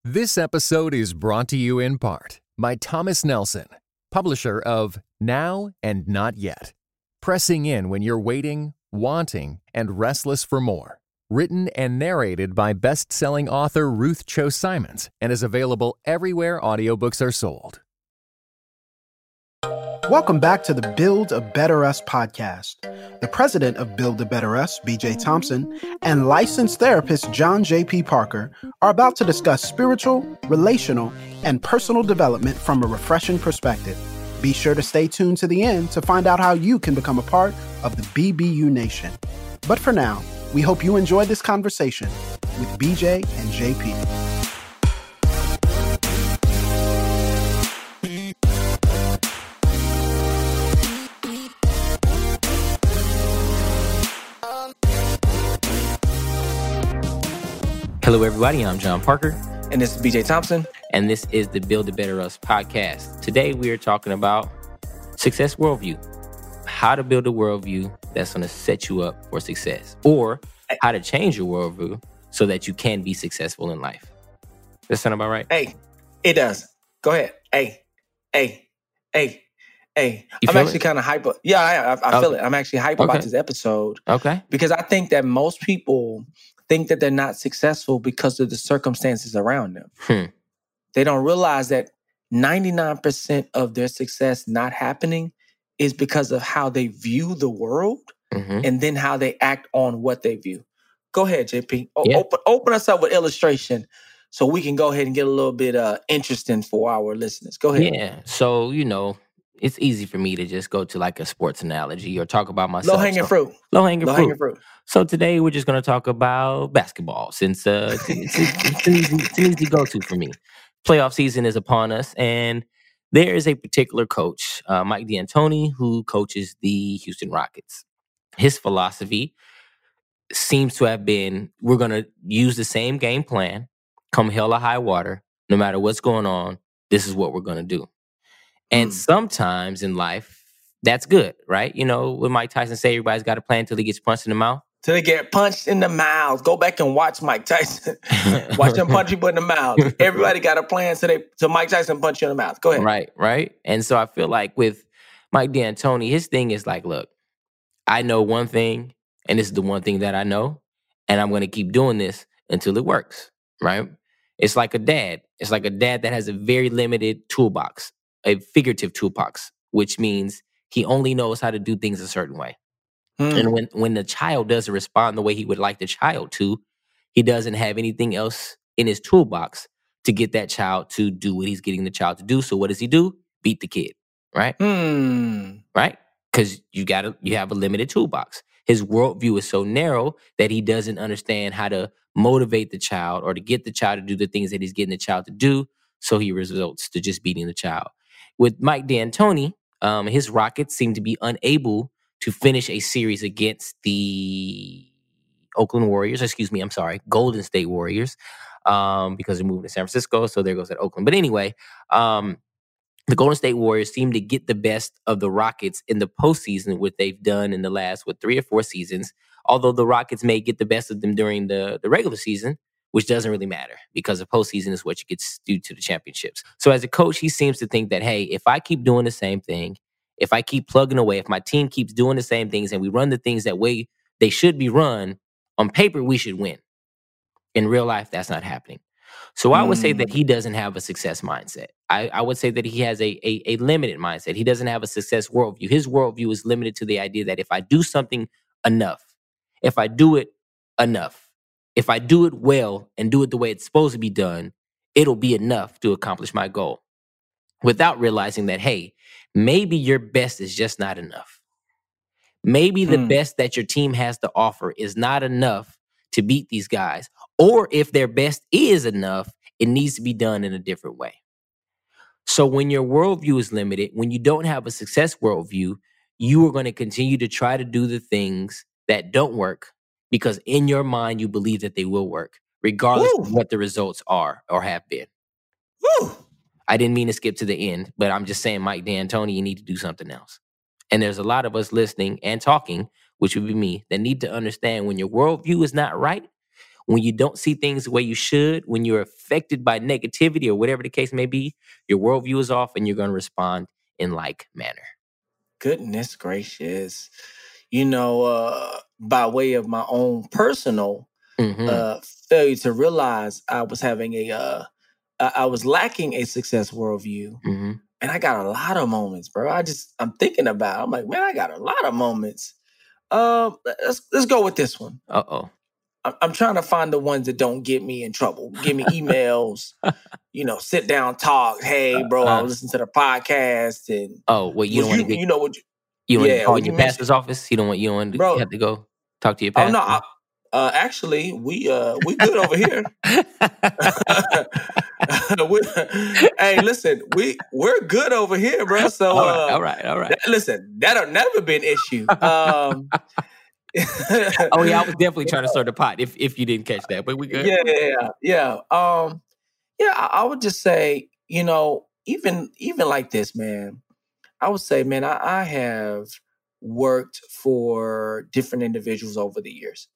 This episode is brought to you in part by Thomas Nelson, publisher of Now and Not Yet. Pressing in when you're waiting, wanting, and restless for more. Written and narrated by best-selling author Ruth Cho Simons and is available everywhere audiobooks are sold. Welcome back to the Build a Better Us podcast. The president of Build a Better Us, BJ Thompson, and licensed therapist John J.P. Parker are about to discuss spiritual, relational, and personal development from a refreshing perspective. Be sure to stay tuned to the end to find out how you can become a part of the BBU Nation. But for now, we hope you enjoy this conversation with BJ and JP. Hello, everybody. I'm John Parker. And this is BJ Thompson. And this is the Build a Better Us podcast. Today, we are talking about success worldview. How to build a worldview that's going to set you up for success. Or how to change your worldview so that you can be successful in life. Does that sound about right? Hey, it does. Go ahead. Hey. I'm actually kind of hype. Yeah, I feel it. I'm actually hype about this episode. Okay. Because I think that most people think that they're not successful because of the circumstances around them. They don't realize that 99% of their success not happening is because of how they view the world and then how they act on what they view. Go ahead, JP. Open us up with illustration so we can go ahead and get a little bit interesting for our listeners. Go ahead. Yeah. So, it's easy for me to just go to like a sports analogy or talk about myself. Low-hanging fruit. Low-hanging fruit. So today we're just going to talk about basketball since it's an easy go-to for me. Playoff season is upon us, and there is a particular coach, Mike D'Antoni, who coaches the Houston Rockets. His philosophy seems to have been, we're going to use the same game plan, come hell or high water, no matter what's going on, this is what we're going to do. And sometimes in life, that's good, right? When Mike Tyson say everybody's got a plan until he gets punched in the mouth. Till they get punched in the mouth. Go back and watch Mike Tyson. Watch him punch people in the mouth. Everybody got a plan till Mike Tyson punch you in the mouth. Go ahead. Right. And so I feel like with Mike D'Antoni, his thing is like, look, I know one thing, and this is the one thing that I know, and I'm going to keep doing this until it works, right? It's like a dad. It's like a dad that has a very limited toolbox. A figurative toolbox, which means he only knows how to do things a certain way. And when the child doesn't respond the way he would like the child to, he doesn't have anything else in his toolbox to get that child to do what he's getting the child to do. So what does he do? Beat the kid, right? Right? Because you have a limited toolbox. His worldview is so narrow that he doesn't understand how to motivate the child or to get the child to do the things that he's getting the child to do. So he results to just beating the child. With Mike D'Antoni, his Rockets seem to be unable to finish a series against the Golden State Warriors, because they're moving to San Francisco. So there goes that Oakland. But anyway, the Golden State Warriors seem to get the best of the Rockets in the postseason, what they've done in the last, 3 or 4 seasons. Although the Rockets may get the best of them during the regular season, which doesn't really matter because the postseason is what you get due to the championships. So as a coach, he seems to think that, hey, if I keep doing the same thing, if I keep plugging away, if my team keeps doing the same things and we run the things that way they should be run, on paper, we should win. In real life, that's not happening. So I would say that he doesn't have a success mindset. I would say that he has a limited mindset. He doesn't have a success worldview. His worldview is limited to the idea that if I do something enough, if I do it enough, if I do it well and do it the way it's supposed to be done, it'll be enough to accomplish my goal. Without realizing that, hey, maybe your best is just not enough. Maybe the best that your team has to offer is not enough to beat these guys. Or if their best is enough, it needs to be done in a different way. So when your worldview is limited, when you don't have a success worldview, you are going to continue to try to do the things that don't work because in your mind, you believe that they will work, regardless of what the results are or have been. I didn't mean to skip to the end, but I'm just saying, Mike D'Antoni, you need to do something else. And there's a lot of us listening and talking, which would be me, that need to understand when your worldview is not right, when you don't see things the way you should, when you're affected by negativity or whatever the case may be, your worldview is off and you're going to respond in like manner. Goodness gracious. By way of my own personal failure to realize I was having I was lacking a success worldview. And I got a lot of moments, bro. I'm thinking about it. I'm like, man, I got a lot of moments. Let's go with this one. Uh-oh. I'm trying to find the ones that don't get me in trouble. Give me emails, sit down, talk. Hey, bro, I was listening to the podcast. And you don't want to get... You know what... You want to call your pastor's office? You don't want to have to go talk to your pastor? Oh, no. Actually, we good over here. Hey, listen, we're good over here, bro. So all right. Listen, that'll never be an issue. Oh yeah, I was definitely trying to stir the pot. If you didn't catch that, but we good. Yeah. I would just say, even like this, man. I would say, man, I have worked for different individuals over the years.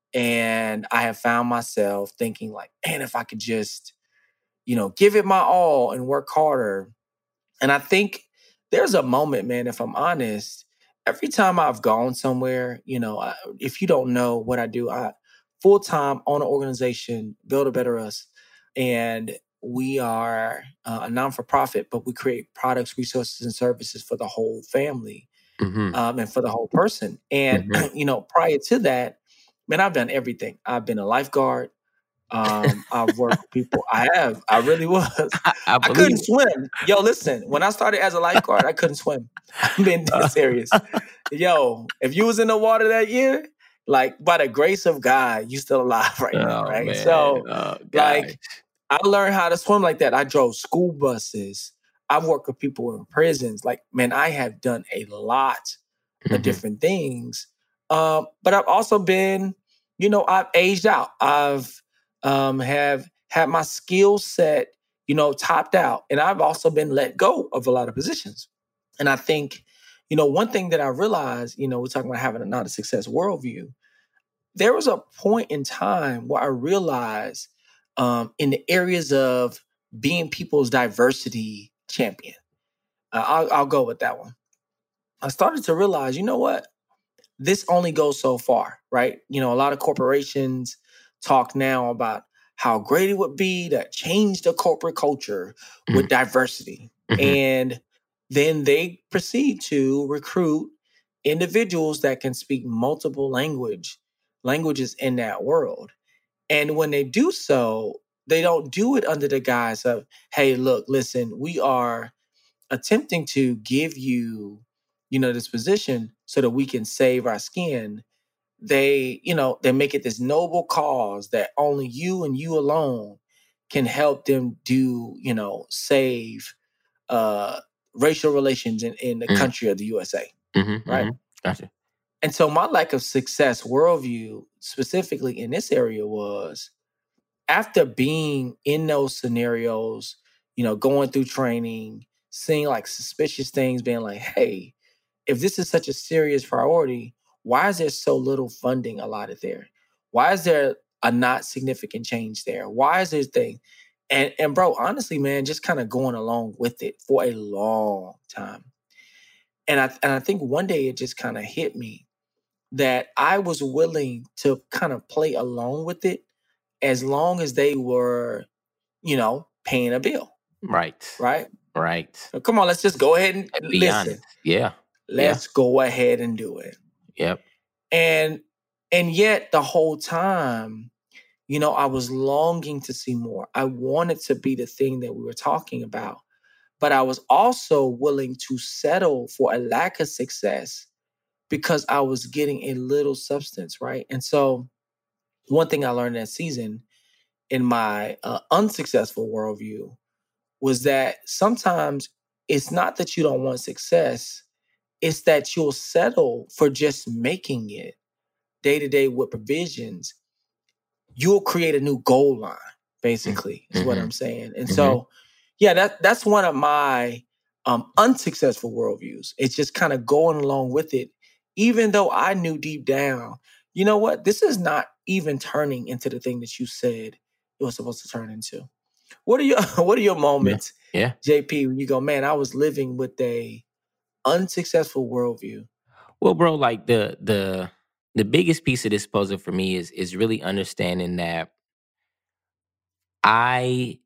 And I have found myself thinking like, man, if I could just, give it my all and work harder. And I think there's a moment, man, if I'm honest, every time I've gone somewhere, if you don't know what I do, I full-time own an organization, Build a Better Us. And we are a non-for-profit, but we create products, resources, and services for the whole family and for the whole person. And, prior to that, man, I've done everything. I've been a lifeguard. I've worked with people. I really was. I couldn't swim. Yo, listen, when I started as a lifeguard, I couldn't swim. I'm being dead serious. Yo, if you was in the water that year, like by the grace of God, you still alive right now, right? Man. So, I learned how to swim like that. I drove school buses. I've worked with people in prisons. Like, man, I have done a lot of different things. But I've also been, I've aged out. I've have had my skill set, topped out. And I've also been let go of a lot of positions. And I think, one thing that I realized, we're talking about having not a success worldview. There was a point in time where I realized in the areas of being people's diversity champion. I'll go with that one. I started to realize, you know what? This only goes so far, right? A lot of corporations talk now about how great it would be to change the corporate culture with diversity. And then they proceed to recruit individuals that can speak multiple languages in that world. And when they do so, they don't do it under the guise of, hey, look, listen, we are attempting to give you, this position so that we can save our skin. They make it this noble cause that only you and you alone can help them do, save racial relations in the country of the USA. Right? Gotcha. And so my lack of success worldview, specifically in this area, was after being in those scenarios, going through training, seeing like suspicious things, being like, hey, if this is such a serious priority, why is there so little funding allotted there? Why is there a not significant change there? Why is there thing? And bro, honestly, man, just kind of going along with it for a long time. And I think one day it just kind of hit me that I was willing to kind of play along with it as long as they were, paying a bill. Right. So come on, let's just go ahead and be listen. Honest. Yeah. Let's go ahead and do it. Yep. And yet the whole time, I was longing to see more. I wanted to be the thing that we were talking about, but I was also willing to settle for a lack of success because I was getting a little substance, right? And so one thing I learned that season in my unsuccessful worldview was that sometimes it's not that you don't want success, it's that you'll settle for just making it day to day with provisions. You'll create a new goal line, basically, is what I'm saying. And so, yeah, that's one of my unsuccessful worldviews. It's just kind of going along with it, even though I knew deep down, you know what? This is not even turning into the thing that you said it was supposed to turn into? What are your moments, JP, when you go, man, I was living with a unsuccessful worldview? Well, bro, like the biggest piece of this puzzle for me is really understanding that I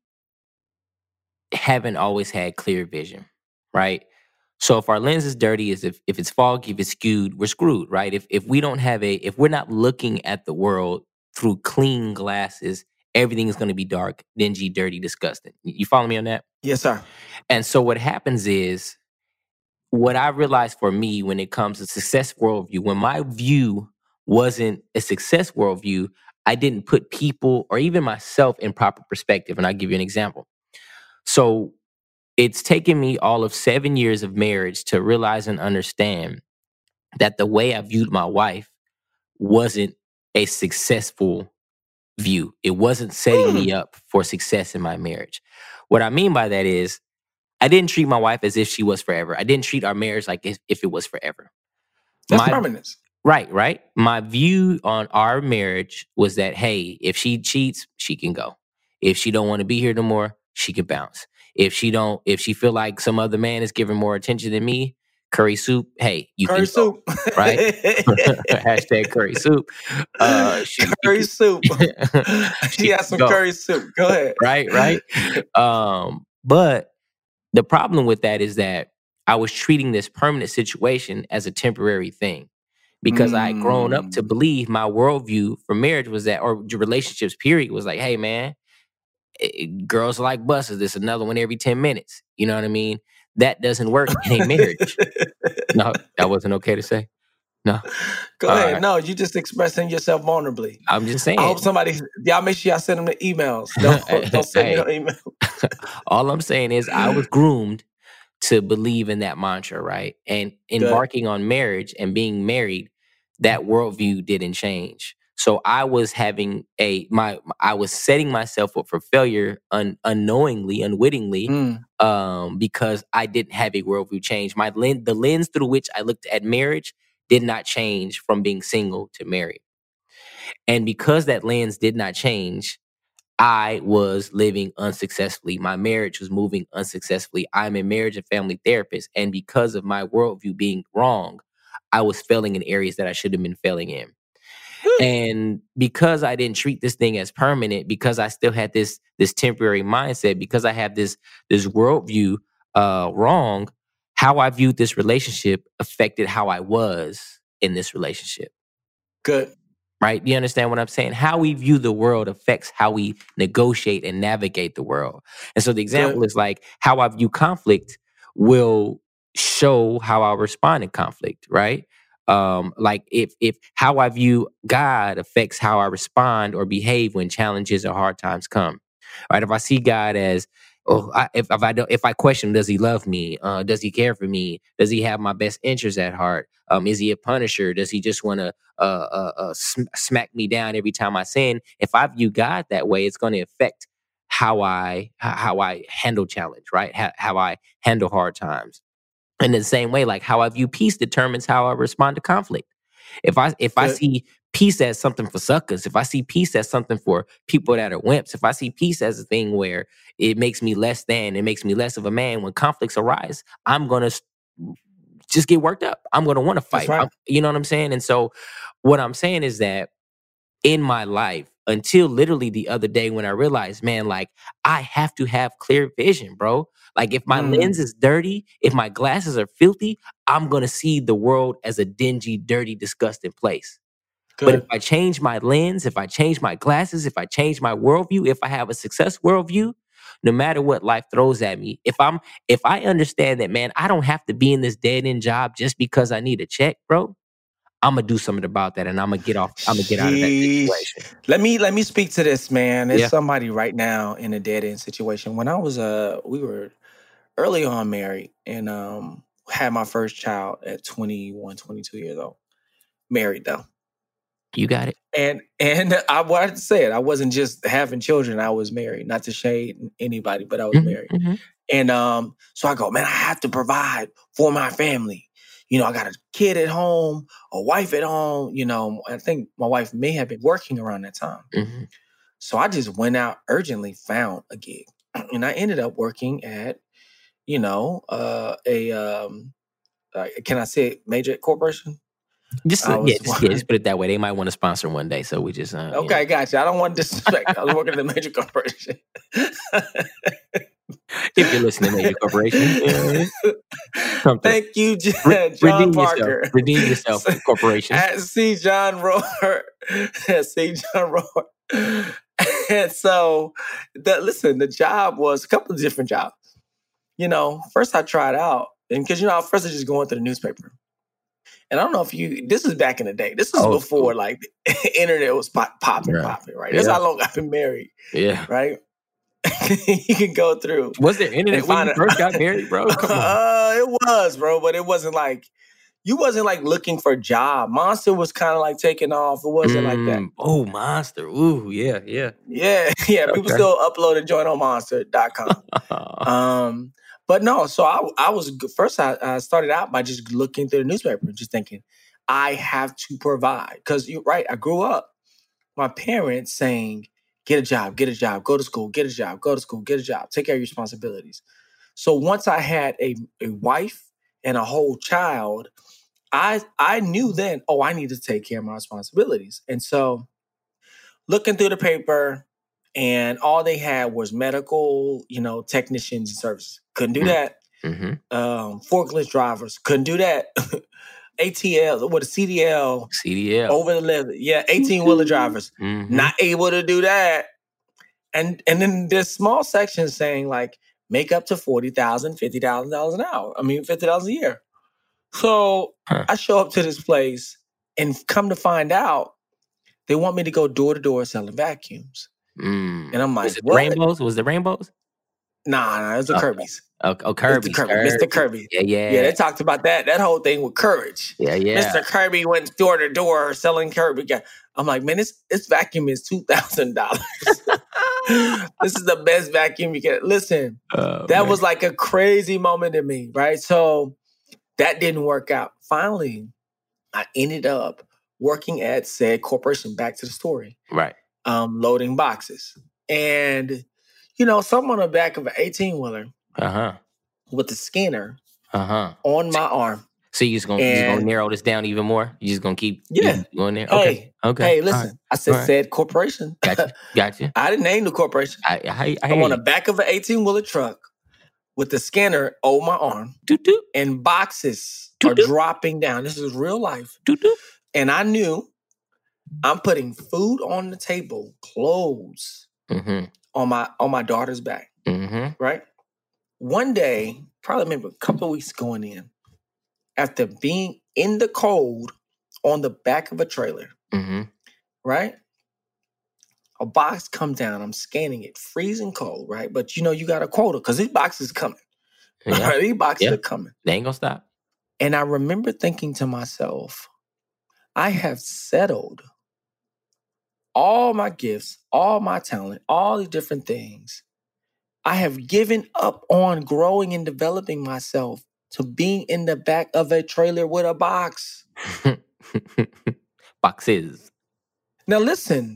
haven't always had clear vision, right? So if our lens is dirty, if it's foggy, if it's skewed, we're screwed, right? If we don't have if we're not looking at the world through clean glasses, everything is going to be dark, dingy, dirty, disgusting. You follow me on that? Yes, sir. And so what happens is, what I realized for me when it comes to success worldview, when my view wasn't a success worldview, I didn't put people or even myself in proper perspective. And I'll give you an example. So it's taken me all of 7 years of marriage to realize and understand that the way I viewed my wife wasn't a successful view. It wasn't setting me up for success in my marriage. What I mean by that is, I didn't treat my wife as if she was forever. I didn't treat our marriage like if it was forever. That's permanence. Right. My view on our marriage was that, hey, if she cheats, she can go. If she don't want to be here no more, she can bounce. If she feel like some other man is giving more attention than me, curry soup, hey, you curry can soup. Go, right? Hashtag curry soup. Curry soup. She has some curry soup. Go ahead. Right. But the problem with that is that I was treating this permanent situation as a temporary thing, because I had grown up to believe my worldview for marriage was that, or relationships period, was like, hey man, girls are like buses. There's another one every 10 minutes. You know what I mean? That doesn't work in a marriage. No, that wasn't okay to say. No. Go ahead. Right. No, you just expressing yourself vulnerably. I'm just saying. I hope y'all make sure y'all send them the emails. Don't send me no email. All I'm saying is I was groomed to believe in that mantra, right? And embarking on marriage and being married, that worldview didn't change. So I was having I was setting myself up for failure unknowingly, unwittingly, because I didn't have a worldview change. The lens through which I looked at marriage did not change from being single to married. And because that lens did not change, I was living unsuccessfully. My marriage was moving unsuccessfully. I'm a marriage and family therapist. And because of my worldview being wrong, I was failing in areas that I should have been failing in. And because I didn't treat this thing as permanent, because I still had this temporary mindset, because I have this worldview wrong, how I viewed this relationship affected how I was in this relationship. Good. Right? You understand what I'm saying? How we view the world affects how we negotiate and navigate the world. And so the example is like, how I view conflict will show how I respond in conflict, right? Like if how I view God affects how I respond or behave when challenges or hard times come. Right? If I see God as, if I question, does he love me? Does he care for me? Does he have my best interests at heart? Is he a punisher? Does he just want to smack me down every time I sin? If I view God that way, it's going to affect how I handle challenge, right? How I handle hard times. And in the same way, like how I view peace determines how I respond to conflict. If I see peace as something for suckers, if I see peace as something for people that are wimps, if I see peace as a thing where it makes me less than, it makes me less of a man, when conflicts arise, I'm going to just get worked up. I'm going to want to fight. Right. You know what I'm saying? And so what I'm saying is that in my life, until literally the other day when I realized, man, like I have to have clear vision, bro. Like if my lens is dirty, if my glasses are filthy, I'm going to see the world as a dingy, dirty, disgusting place. Good. But if I change my lens, if I change my glasses, if I change my worldview, if I have a success worldview, no matter what life throws at me, if I understand that, man, I don't have to be in this dead end job just because I need a check, bro. I'm gonna do something about that, and I'm gonna get out of that situation. Let me speak to this, man. There's somebody right now in a dead end situation. When I was we were early on married, and had my first child at 21, 22 years old. Married though. You got it. And I said I wasn't just having children. I was married. Not to shade anybody, but I was married. Mm-hmm. And so I go, man, I have to provide for my family. I got a kid at home, a wife at home. I think my wife may have been working around that time. Mm-hmm. So I just went out urgently, found a gig. And I ended up working at, can I say it, major corporation? Just put it that way. They might want to sponsor one day. So we just... okay, gotcha. I don't want to disrespect. I was working at a major corporation. If you're listening, major corporation. Thank you, John Parker. Redeem yourself, corporation. At C. John Rohr. And so, the job was a couple of different jobs. First I tried out, and because, first I was just going through the newspaper. And I don't know if this is back in the day. This is before, like, the internet was popping, right? That's how long I've been married. Yeah. Right? You can go through. Was there internet when you first got married, bro? Come on. It was, bro, but it wasn't like, you wasn't like looking for a job. Monster was kind of like taking off. It wasn't like that. Oh, Monster. Ooh, yeah. Yeah. People still upload and join on monster.com. But no, so I was, first I started out by just looking through the newspaper and just thinking, I have to provide. Because you're right, I grew up, my parents saying, get a job, go to school, get a job, go to school, get a job, take care of your responsibilities. So once I had a wife and a whole child, I knew then, I need to take care of my responsibilities. And so looking through the paper, and all they had was medical, technicians and services. Couldn't do that. Mm-hmm. Forklift drivers, couldn't do that. ATL, what a CDL. Over the level. Yeah, 18-wheeler drivers. Mm-hmm. Not able to do that. And then there's small sections saying like, make up to $40,000, $50,000 an hour. I mean, $50,000 a year. So I show up to this place and come to find out, they want me to go door to door selling vacuums. And I'm like, what? Rainbows? Was it Rainbows? Nah, it was the Kirby's. Oh, Kirby's. Mr. Kirby. Yeah, they talked about that whole thing with courage. Yeah. Mr. Kirby went door to door selling Kirby. I'm like, man, this vacuum is $2,000. This is the best vacuum you can. Listen, that was like a crazy moment to me, right? So that didn't work out. Finally, I ended up working at said corporation, back to the story. Right. Loading boxes. And, something on the back of an 18-wheeler with the scanner on my arm. So you're just gonna narrow this down even more? You're just gonna keep going there? Okay. Okay. Hey, listen. Right. I said said corporation. Gotcha. I didn't name the corporation. I'm on the back of an 18-wheeler truck with the scanner on my arm. Doo-doo. And boxes are dropping down. This is real life. Doo-doo. And I knew I'm putting food on the table, clothes on my daughter's back. Right? One day, probably maybe a couple of weeks going in, after being in the cold on the back of a trailer, right? A box comes down. I'm scanning it, freezing cold, right? But you got a quota because these boxes coming. Yeah. Right? These boxes are coming. They ain't gonna stop. And I remember thinking to myself, I have settled all my gifts, all my talent, all these different things. I have given up on growing and developing myself to being in the back of a trailer with a box. Boxes. Now listen.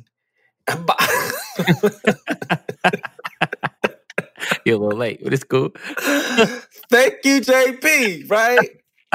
You're a little late, but it's cool. Thank you, JP, right?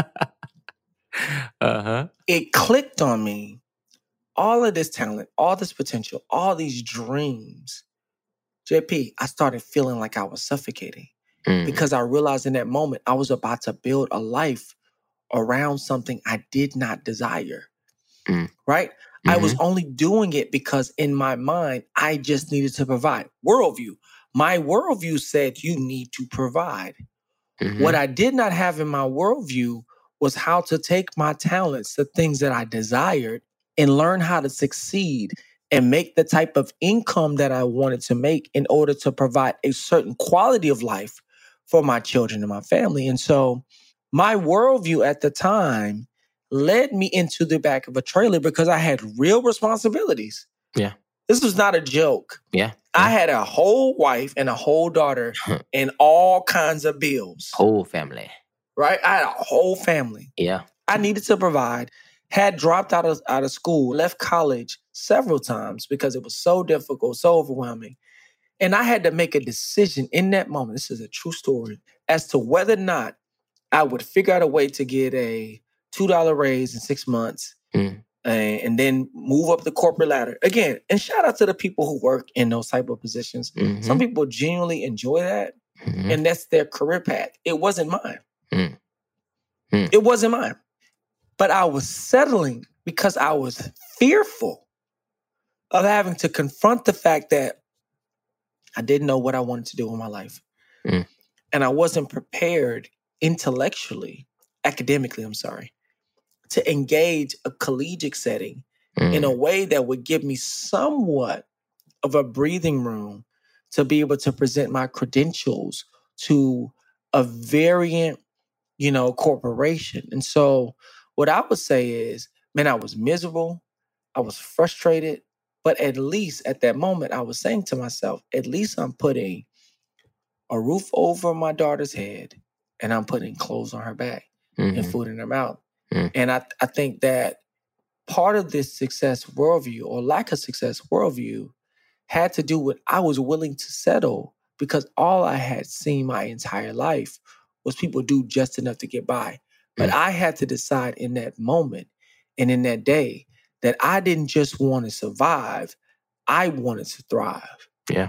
Uh-huh. It clicked on me. All of this talent, all this potential, all these dreams. JP, I started feeling like I was suffocating because I realized in that moment I was about to build a life around something I did not desire, right? I was only doing it because in my mind, I just needed to provide. Worldview. My worldview said you need to provide. What I did not have in my worldview was how to take my talents, the things that I desired, and learn how to succeed and make the type of income that I wanted to make in order to provide a certain quality of life for my children and my family. And so my worldview at the time led me into the back of a trailer because I had real responsibilities. Yeah. This was not a joke. Yeah. I had a whole wife and a whole daughter and all kinds of bills. Whole family. Right? I had a whole family. Yeah. I needed to provide, had dropped out of school, left college several times because it was so difficult, so overwhelming. And I had to make a decision in that moment, this is a true story, as to whether or not I would figure out a way to get a $2 raise in 6 months and then move up the corporate ladder. Again, and shout out to the people who work in those type of positions. Mm-hmm. Some people genuinely enjoy that, and that's their career path. It wasn't mine. It wasn't mine. But I was settling because I was fearful of having to confront the fact that I didn't know what I wanted to do in my life. And I wasn't prepared intellectually, academically, to engage a collegiate setting in a way that would give me somewhat of a breathing room to be able to present my credentials to a variant, corporation. And so what I would say is, man, I was miserable. I was frustrated. But at least at that moment, I was saying to myself, at least I'm putting a roof over my daughter's head and I'm putting clothes on her back and food in her mouth. And I think that part of this success worldview or lack of success worldview had to do with I was willing to settle because all I had seen my entire life was people do just enough to get by. But I had to decide in that moment and in that day that I didn't just want to survive, I wanted to thrive. Yeah.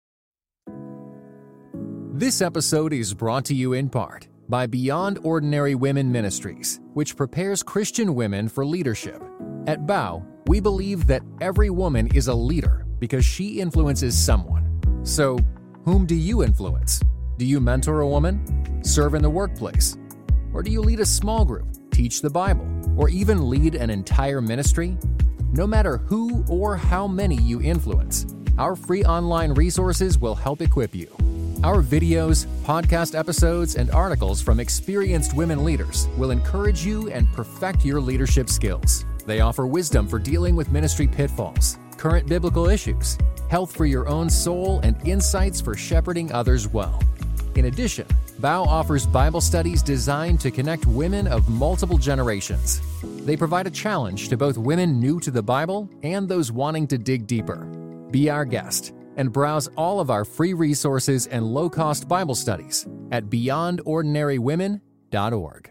This episode is brought to you in part by Beyond Ordinary Women Ministries, which prepares Christian women for leadership. At BOW, we believe that every woman is a leader because she influences someone. So, whom do you influence? Do you mentor a woman? Serve in the workplace? Or do you lead a small group, teach the Bible, or even lead an entire ministry? No matter who or how many you influence, our free online resources will help equip you. Our videos, podcast episodes, and articles from experienced women leaders will encourage you and perfect your leadership skills. They offer wisdom for dealing with ministry pitfalls, current biblical issues, health for your own soul, and insights for shepherding others well. In addition, BOW offers Bible studies designed to connect women of multiple generations. They provide a challenge to both women new to the Bible and those wanting to dig deeper. Be our guest and browse all of our free resources and low-cost Bible studies at beyondordinarywomen.org.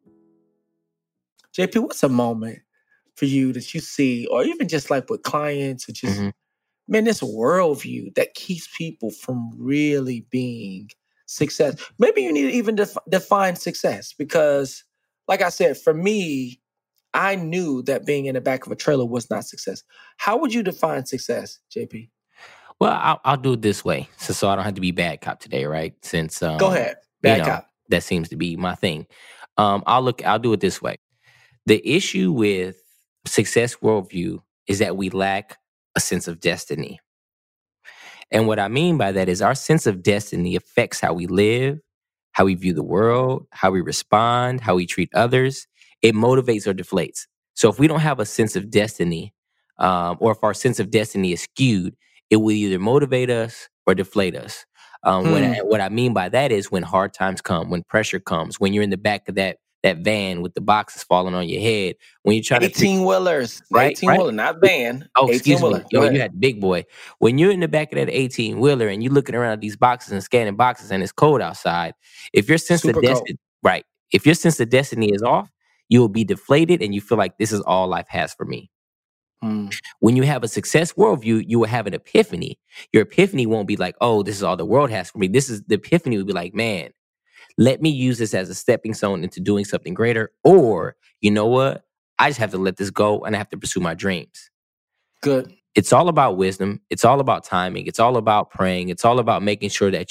JP, what's a moment for you that you see, or even just like with clients, or just, man, this worldview that keeps people from really being success? Maybe you need to even define success because, like I said, for me, I knew that being in the back of a trailer was not success. How would you define success, JP? Well, I'll do it this way, so I don't have to be bad cop today, right? Since go ahead, bad cop. That seems to be my thing. I'll do it this way. The issue with success worldview is that we lack a sense of destiny. And what I mean by that is our sense of destiny affects how we live, how we view the world, how we respond, how we treat others. It motivates or deflates. So if we don't have a sense of destiny, or if our sense of destiny is skewed, it will either motivate us or deflate us. What I mean by that is when hard times come, when pressure comes, when you're in the back of that van with the boxes falling on your head, when you're trying 18-wheelers, right? 18-wheeler, not van. Oh, excuse me. 18-wheeler. Yo, you had the big boy. When you're in the back of that 18-wheeler and you're looking around at these boxes and scanning boxes and it's cold outside, if your sense of destiny, if your sense of destiny is off, you will be deflated and you feel like this is all life has for me. When you have a success worldview, you will have an epiphany. Your epiphany won't be like, oh, this is all the world has for me. The epiphany will be like, man, let me use this as a stepping stone into doing something greater. Or, you know what? I just have to let this go and I have to pursue my dreams. Good. It's all about wisdom. It's all about timing. It's all about praying. It's all about making sure that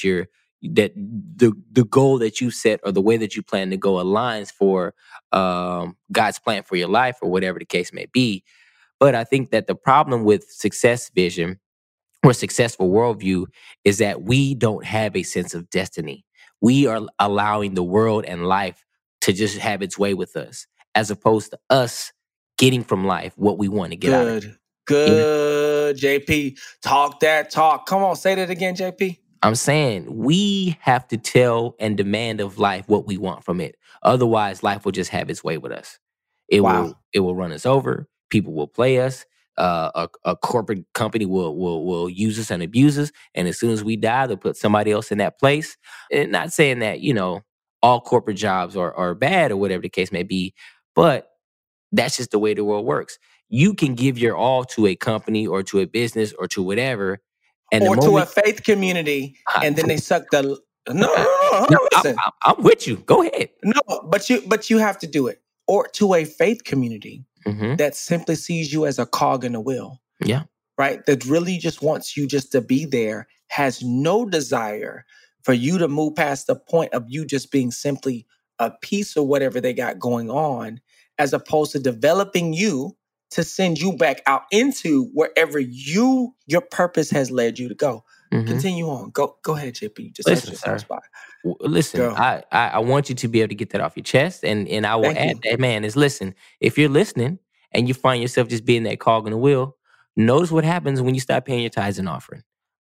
the goal that you set or the way that you plan to go aligns for God's plan for your life or whatever the case may be. But I think that the problem with success vision or successful worldview is that we don't have a sense of destiny. We are allowing the world and life to just have its way with us, as opposed to us getting from life what we want to get out of it. Good, JP. Talk that talk. Come on, say that again, JP. I'm saying we have to tell and demand of life what we want from it. Otherwise, life will just have its way with us. It Wow. will run us over. People will play us. A corporate company will use us and abuse us. And as soon as we die, they'll put somebody else in that place. And not saying that, all corporate jobs are bad or whatever the case may be, but that's just the way the world works. You can give your all to a company or to a business or to whatever. And or to a faith community, and then they suck the... No, listen. I'm with you. Go ahead. No, but you have to do it. Or to a faith community Mm-hmm. that simply sees you as a cog in the wheel. Yeah. Right? That really just wants you just to be there, has no desire for you to move past the point of you just being simply a piece of whatever they got going on, as opposed to developing you to send you back out into wherever your purpose has led you to go. Mm-hmm. Continue on. Go ahead, JP. You just listen, sir. Listen, I want you to be able to get that off your chest, and I will add that, man, is listen, if you're listening and you find yourself just being that cog in the wheel, notice what happens when you stop paying your tithes and offering.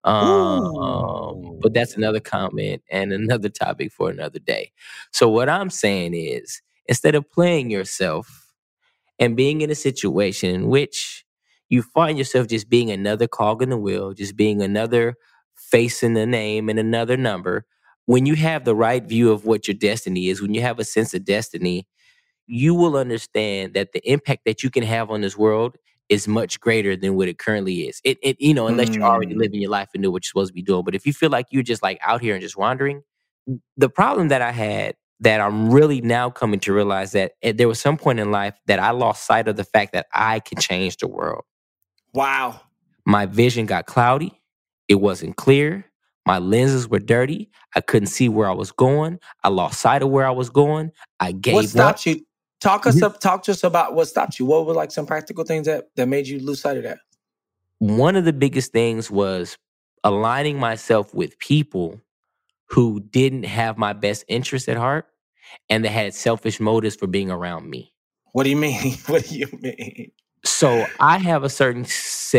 But that's another comment and another topic for another day. So what I'm saying is, instead of playing yourself and being in a situation in which you find yourself just being another cog in the wheel, just being another face in the name and another number, when you have the right view of what your destiny is, when you have a sense of destiny, you will understand that the impact that you can have on this world is much greater than what it currently is. Unless you're already living your life and know what you're supposed to be doing. But if you feel like you're just like out here and just wandering, the problem that I had, that I'm really now coming to realize, that there was some point in life that I lost sight of the fact that I can change the world. Wow. My vision got cloudy. It wasn't clear. My lenses were dirty. I couldn't see where I was going. I lost sight of where I was going. I gave up. What stopped you? Talk to us about what stopped you. What were like some practical things that made you lose sight of that? One of the biggest things was aligning myself with people who didn't have my best interest at heart and that had selfish motives for being around me. What do you mean? What do you mean? So I have a certain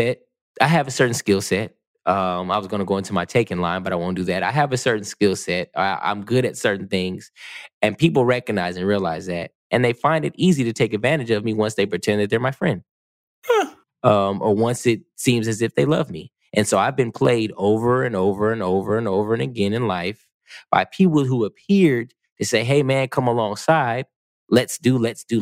skill set. I was going to go into my taking line, but I won't do that. I have a certain skill set. I'm good at certain things, and people recognize and realize that, and they find it easy to take advantage of me once they pretend that they're my friend, or once it seems as if they love me. And so I've been played over and over and over and over and again in life by people who appeared to say, "Hey, man, come alongside. Let's do."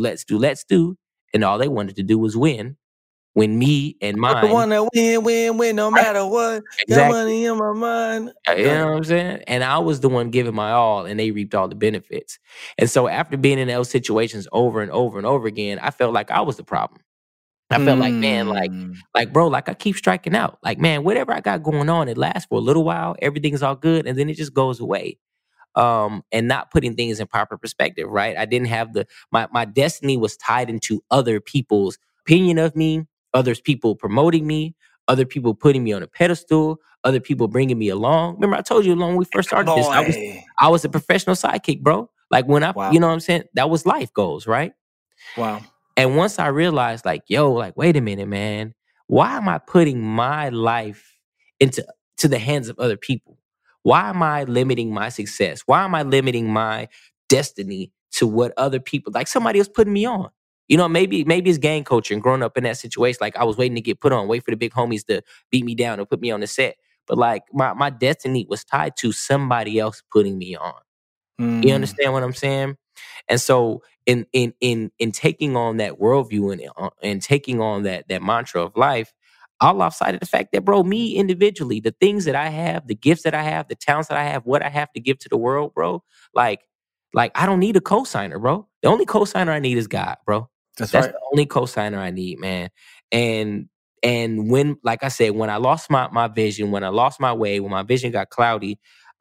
And all they wanted to do was win. When me and mine, I want to win, no matter what. Exactly. Got money in my mind. You know what I'm saying? And I was the one giving my all, and they reaped all the benefits. And so after being in those situations over and over and over again, I felt like I was the problem. I felt like, man, like bro, like I keep striking out. Like, man, whatever I got going on, it lasts for a little while. Everything's all good, and then it just goes away. And not putting things in proper perspective, right? I didn't have my destiny was tied into other people's opinion of me, others people promoting me, other people putting me on a pedestal, other people bringing me along. Remember, I told you when we first started this, I was a professional sidekick, bro. Like when you know what I'm saying? That was life goals, right? Wow. And once I realized, like, yo, like, wait a minute, man, why am I putting my life into the hands of other people? Why am I limiting my success? Why am I limiting my destiny to what other people, like somebody else putting me on? You know, maybe it's gang culture and growing up in that situation. Like I was waiting to get put on, wait for the big homies to beat me down and put me on the set. But like my destiny was tied to somebody else putting me on. You understand what I'm saying? And so in taking on that worldview and taking on that mantra of life, I lost sight of the fact that, bro, me individually, the things that I have, the gifts that I have, the talents that I have, what I have to give to the world, bro, like I don't need a cosigner, bro. The only cosigner I need is God, bro. That's right. The only cosigner I need, man. And when, like I said, when I lost my vision, when I lost my way, when my vision got cloudy,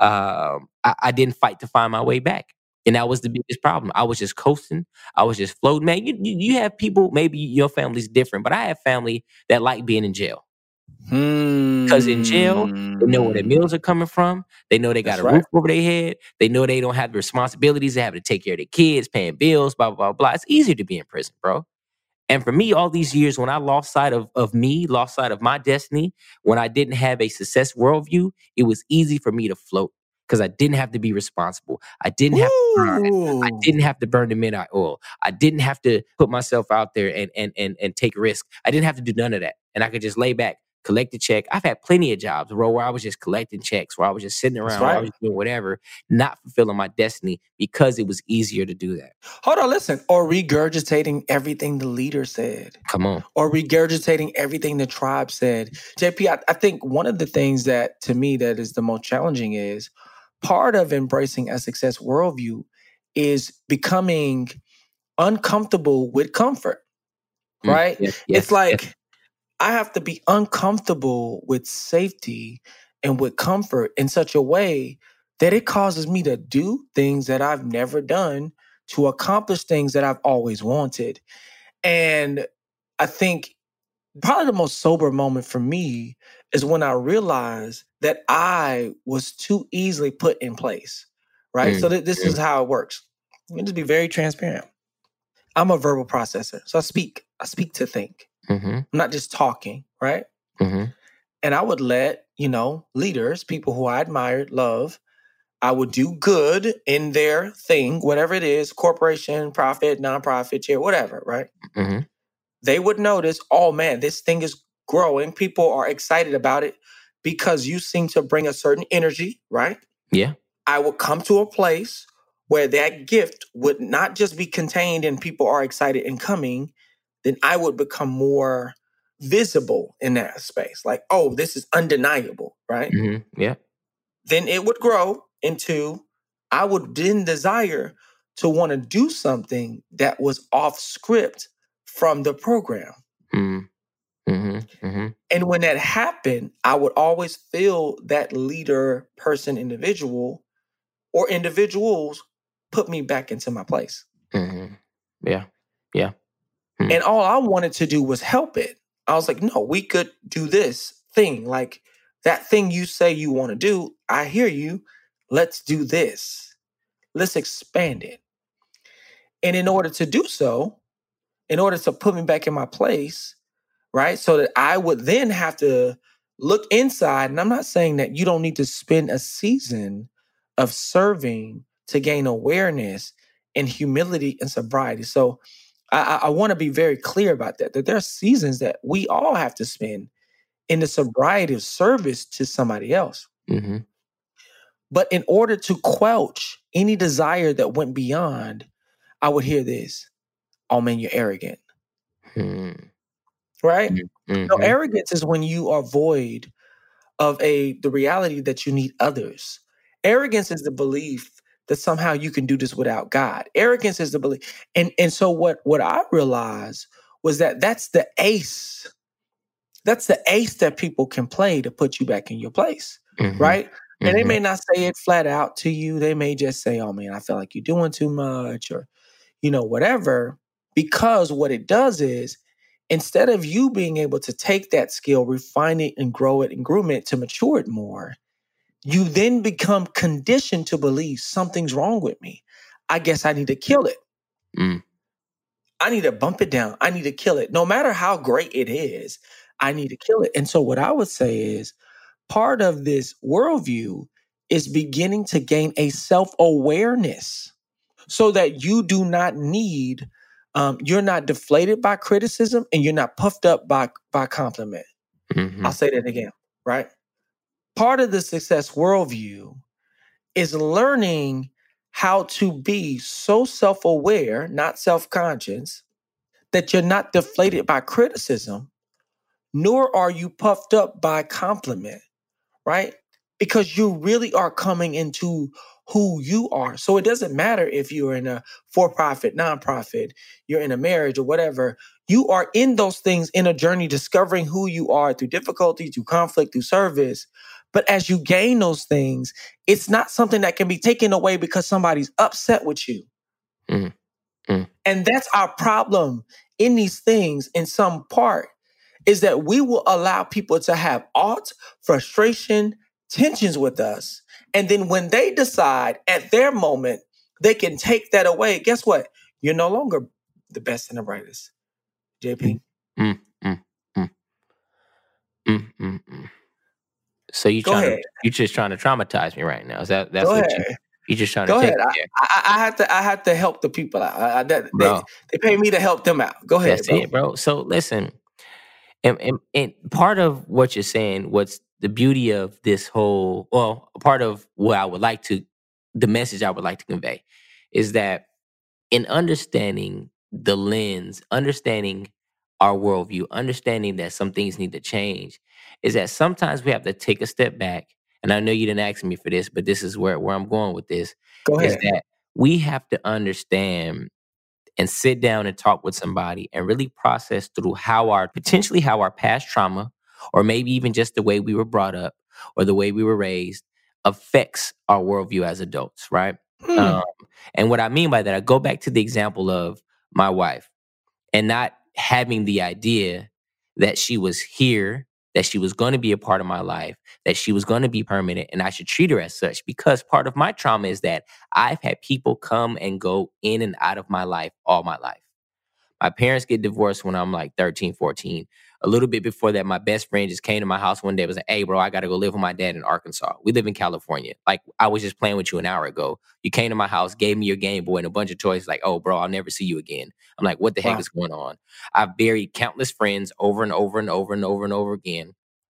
I didn't fight to find my way back. And that was the biggest problem. I was just coasting. I was just floating. Man, you have people, maybe your family's different, but I have family that like being in jail. Because in jail, they know where their meals are coming from. They know they got a roof over their head. They know they don't have the responsibilities. They have to take care of their kids, paying bills, blah, blah, blah, blah. It's easier to be in prison, bro. And for me, all these years, when I lost sight of me, lost sight of my destiny, when I didn't have a success worldview, it was easy for me to float. because I didn't have to be responsible. I didn't have to burn. I didn't have to burn the midnight oil. I didn't have to put myself out there and take risk. I didn't have to do none of that. And I could just lay back, collect a check. I've had plenty of jobs, bro, where I was just collecting checks, where I was just sitting around, where I was doing whatever, not fulfilling my destiny because it was easier to do that. Hold on, listen. Or regurgitating everything the leader said. Come on. Or regurgitating everything the tribe said. JP, I think one of the things that, to me, that is the most challenging is part of embracing a success worldview is becoming uncomfortable with comfort, right? Yes, it's like I have to be uncomfortable with safety and with comfort in such a way that it causes me to do things that I've never done, to accomplish things that I've always wanted. And I think probably the most sober moment for me is when I realized that I was too easily put in place, right? So this is how it works. Let me just be very transparent. I'm a verbal processor. So I speak to think. I'm not just talking, right? And I would let, leaders, people who I admired, love, I would do good in their thing, whatever it is, corporation, profit, nonprofit, chair, whatever, right? They would notice, oh man, this thing is growing. People are excited about it because you seem to bring a certain energy, right? Yeah. I would come to a place where that gift would not just be contained and people are excited and coming, then I would become more visible in that space. Like, oh, this is undeniable, right? Yeah. Then it would grow into, I would then desire to want to do something that was off script from the program. And when that happened, I would always feel that leader, person, individual, or individuals put me back into my place. Yeah. Yeah. And all I wanted to do was help it. I was like, no, we could do this thing. Like that thing you say you want to do, I hear you. Let's do this. Let's expand it. And in order to do so, in order to put me back in my place, right? So that I would then have to look inside. And I'm not saying that you don't need to spend a season of serving to gain awareness and humility and sobriety. So I want to be very clear about that there are seasons that we all have to spend in the sobriety of service to somebody else. But in order to quench any desire that went beyond, I would hear this, oh man, you're arrogant. Right? So arrogance is when you are void of the reality that you need others. Arrogance is the belief that somehow you can do this without God. Arrogance is the belief. And so what I realized was that that's the ace. That's the ace that people can play to put you back in your place, right? And they may not say it flat out to you. They may just say, oh man, I feel like you're doing too much or, whatever. Because what it does is, instead of you being able to take that skill, refine it and grow it and groom it to mature it more, you then become conditioned to believe something's wrong with me. I guess I need to kill it. I need to bump it down. I need to kill it. No matter how great it is, I need to kill it. And so what I would say is part of this worldview is beginning to gain a self-awareness so that you do not need, you're not deflated by criticism and you're not puffed up by compliment. I'll say that again, right? Part of the success worldview is learning how to be so self-aware, not self-conscious, that you're not deflated by criticism, nor are you puffed up by compliment, right? Because you really are coming into who you are. So it doesn't matter if you're in a for-profit, nonprofit, you're in a marriage or whatever. You are in those things in a journey, discovering who you are through difficulty, through conflict, through service. But as you gain those things, it's not something that can be taken away because somebody's upset with you. And that's our problem in these things in some part, is that we will allow people to have aught, frustration, tensions with us. And then when they decide at their moment, they can take that away. Guess what? You're no longer the best and the brightest. JP. So Go ahead. you're just trying to traumatize me right now. Is that's Go what ahead. you're just trying Go to take ahead. me there? I had to help the people out. Bro, They pay me to help them out. Go ahead, that's bro. it, bro. So listen, and part of what you're saying, what's the beauty of this whole, well, part of what the message I would like to convey is that in understanding the lens, understanding our worldview, understanding that some things need to change, is that sometimes we have to take a step back. And I know you didn't ask me for this, but this is where I'm going with this, Go is ahead. that we have to understand and sit down and talk with somebody and really process through potentially how our past trauma, or maybe even just the way we were brought up or the way we were raised, affects our worldview as adults, right? Um, and what I mean by that, I go back to the example of my wife and not having the idea that she was here, that she was going to be a part of my life, that she was going to be permanent, and I should treat her as such. Because part of my trauma is that I've had people come and go in and out of my life all my life. My parents get divorced when I'm like 13, 14. A little bit before that, my best friend just came to my house one day and was like, hey, bro, I got to go live with my dad in Arkansas. We live in California. Like, I was just playing with you an hour ago. You came to my house, gave me your Game Boy and a bunch of toys, like, oh, bro, I'll never see you again. I'm like, what the heck is going on? I've buried countless friends over and over and over and over and over again,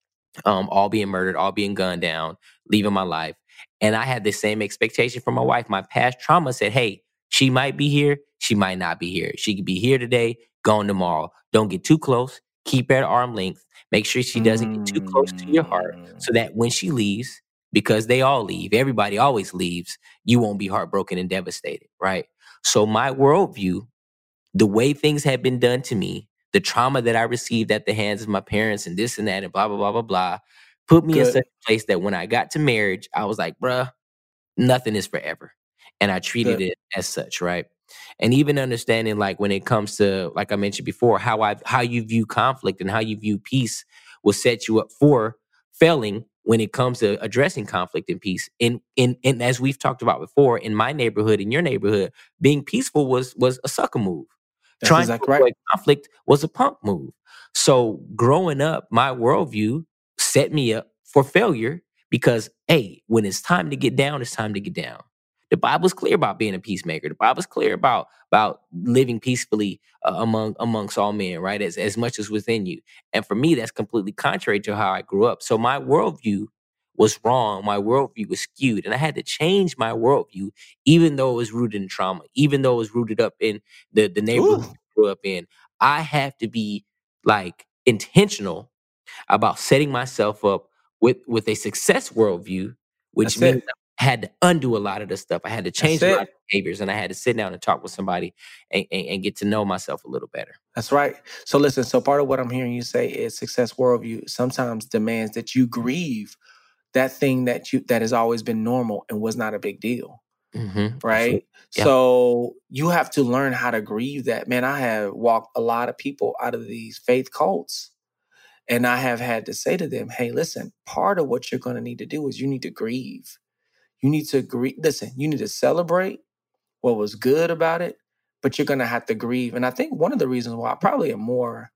all being murdered, all being gunned down, leaving my life. And I had the same expectation from my wife. My past trauma said, hey, she might be here, she might not be here. She could be here today, gone tomorrow. Don't get too close. Keep her at arm's length. Make sure she doesn't get too close to your heart so that when she leaves, because they all leave, everybody always leaves, you won't be heartbroken and devastated, right? So my worldview, the way things had been done to me, the trauma that I received at the hands of my parents and this and that and blah, blah, blah, blah, blah, put me in such a place that when I got to marriage, I was like, bruh, nothing is forever. And I treated it as such, right? And even understanding, like, when it comes to, like I mentioned before, how you view conflict and how you view peace will set you up for failing when it comes to addressing conflict and peace. And as we've talked about before, in my neighborhood, in your neighborhood, being peaceful was a sucker move. That's Trying exactly to right. avoid conflict was a punk move. So growing up, my worldview set me up for failure because, hey, when it's time to get down, it's time to get down. The Bible's clear about being a peacemaker. The Bible's clear about living peacefully amongst all men, right? As much as within you. And for me, that's completely contrary to how I grew up. So my worldview was wrong. My worldview was skewed, and I had to change my worldview, even though it was rooted in trauma, even though it was rooted up in the neighborhood I grew up in. I have to be like intentional about setting myself up with a success worldview, which means I had to undo a lot of the stuff. I had to change a lot of behaviors, and I had to sit down and talk with somebody and get to know myself a little better. That's right. So listen, so part of what I'm hearing you say is success worldview sometimes demands that you grieve that thing that has always been normal and was not a big deal. Mm-hmm. Right? Yeah. So you have to learn how to grieve that. Man, I have walked a lot of people out of these faith cults. And I have had to say to them, hey, listen, part of what you're going to need to do is you need to grieve. You need to grieve. Listen, you need to celebrate what was good about it, but you're going to have to grieve. And I think one of the reasons why I probably am more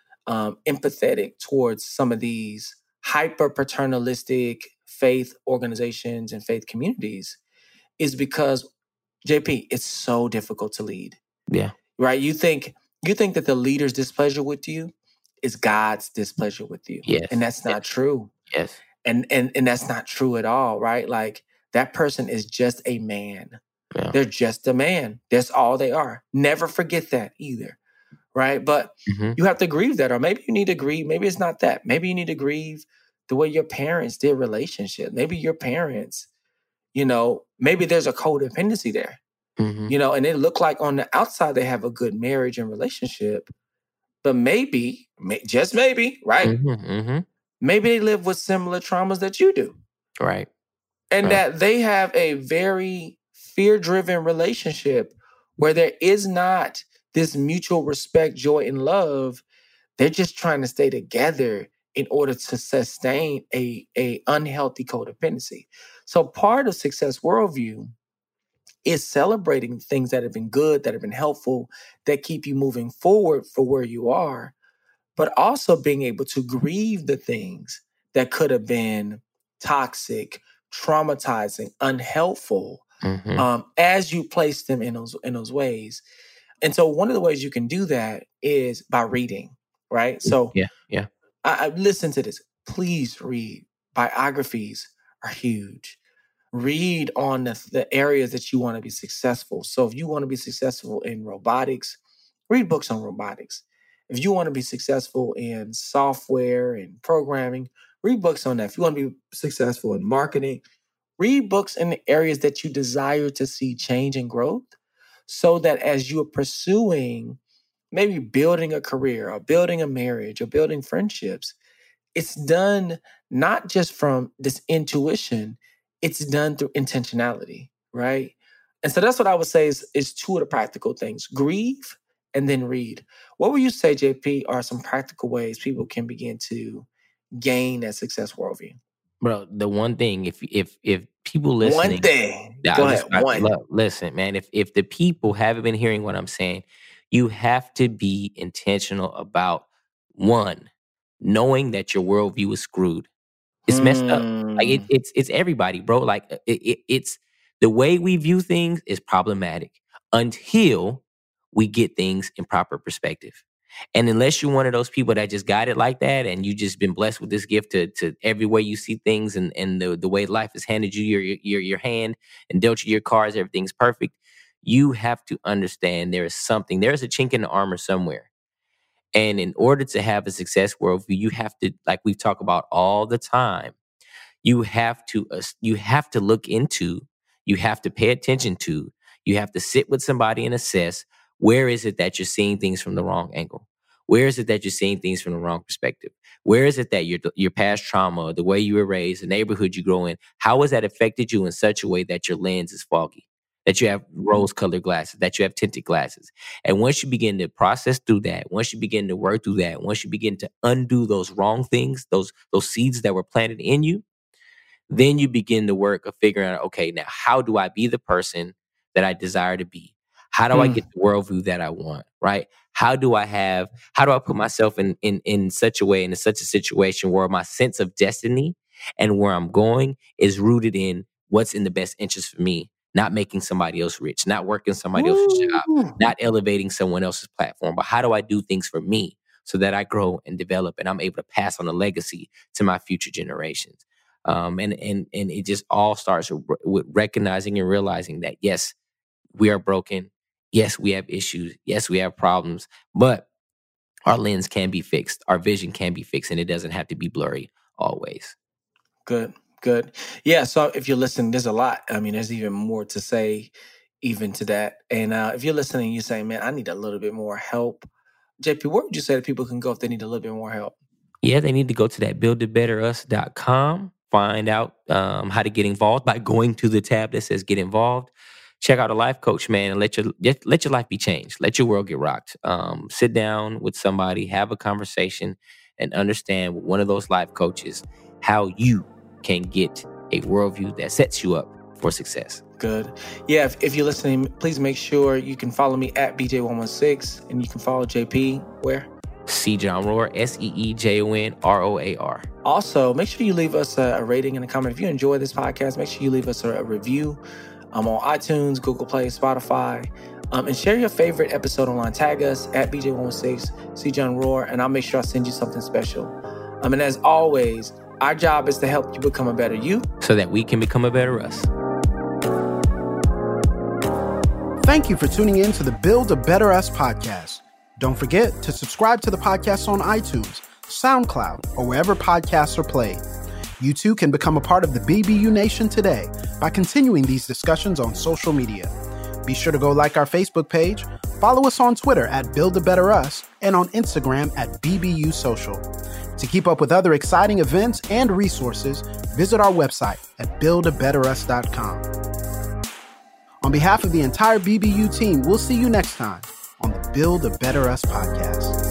empathetic towards some of these hyper paternalistic faith organizations and faith communities is because, JP, it's so difficult to lead. Yeah. Right? You think that the leader's displeasure with you is God's displeasure with you. Yes. And that's not true. Yes. And that's not true at all, right? Like, that person is just a man. Yeah. They're just a man. That's all they are. Never forget that either. Right? But you have to grieve that. Or maybe you need to grieve. Maybe it's not that. Maybe you need to grieve the way your parents did relationship. Maybe your parents, maybe there's a codependency there. And it looked like on the outside they have a good marriage and relationship, but maybe, just maybe, right? Maybe they live with similar traumas that you do. Right. And that they have a very fear-driven relationship where there is not this mutual respect, joy, and love. They're just trying to stay together in order to sustain a unhealthy codependency. So part of success worldview is celebrating things that have been good, that have been helpful, that keep you moving forward for where you are, but also being able to grieve the things that could have been toxic, traumatizing, unhelpful, as you place them in those ways. And so one of the ways you can do that is by reading, right? So yeah. I listen to this. Please read. Biographies are huge. Read on the areas that you want to be successful. So if you want to be successful in robotics, read books on robotics. If you want to be successful in software and programming, read books on that. If you want to be successful in marketing, read books in the areas that you desire to see change and growth, so that as you're pursuing maybe building a career or building a marriage or building friendships, it's done not just from this intuition, it's done through intentionality, right? And so that's what I would say is two of the practical things: grieve and then read. What would you say, JP, are some practical ways people can begin to gain that success worldview? Bro, the one thing, if people listening, one thing, go ahead. Listen, man, if the people haven't been hearing what I'm saying, you have to be intentional about, one, knowing that your worldview is screwed. It's messed up. Like it's everybody, bro. Like it's the way we view things is problematic until we get things in proper perspective. And unless you're one of those people that just got it like that, and you just been blessed with this gift to every way you see things, and the way life has handed you your hand and dealt you your cards, everything's perfect. You have to understand there's a chink in the armor somewhere. And in order to have a success worldview, you have to, like we talk about all the time, you have to look into, you have to pay attention to, you have to sit with somebody and assess, where is it that you're seeing things from the wrong angle? Where is it that you're seeing things from the wrong perspective? Where is it that your past trauma, the way you were raised, the neighborhood you grow in, how has that affected you in such a way that your lens is foggy, that you have rose-colored glasses, that you have tinted glasses? And once you begin to process through that, once you begin to work through that, once you begin to undo those wrong things, those seeds that were planted in you, then you begin the work of figuring out, okay, now how do I be the person that I desire to be? How do I get the worldview that I want, right? How do I put myself in such a way, in such a situation where my sense of destiny and where I'm going is rooted in what's in the best interest for me, not making somebody else rich, not working somebody else's job, not elevating someone else's platform, but how do I do things for me so that I grow and develop and I'm able to pass on a legacy to my future generations? And it just all starts with recognizing and realizing that, yes, we are broken. Yes, we have issues. Yes, we have problems, but our lens can be fixed. Our vision can be fixed, and it doesn't have to be blurry always. Good. Yeah, so if you're listening, there's a lot. I mean, there's even more to say even to that. And if you're listening, you're saying, man, I need a little bit more help. JP, where would you say that people can go if they need a little bit more help? Yeah, they need to go to that buildabetterus.com, find out how to get involved by going to the tab that says Get Involved. Check out a life coach, man, and let your life be changed. Let your world get rocked. Sit down with somebody, have a conversation, and understand with one of those life coaches how you can get a worldview that sets you up for success. Good. Yeah, if you're listening, please make sure you can follow me at BJ116, and you can follow JP where? Seejonroar, SeeJonRoar. Also, make sure you leave us a rating and a comment. If you enjoy this podcast, make sure you leave us a review on iTunes, Google Play, Spotify, and share your favorite episode online. Tag us at BJ116, Seejonroar, and I'll make sure I send you something special. And as always, our job is to help you become a better you, so that we can become a better us. Thank you for tuning in to the Build a Better Us podcast. Don't forget to subscribe to the podcast on iTunes, SoundCloud, or wherever podcasts are played. You too can become a part of the BBU Nation today by continuing these discussions on social media. Be sure to go like our Facebook page, follow us on Twitter at Build a Better Us, and on Instagram at BBU Social. To keep up with other exciting events and resources, visit our website at buildabetterus.com. On behalf of the entire BBU team, we'll see you next time on the Build a Better Us podcast.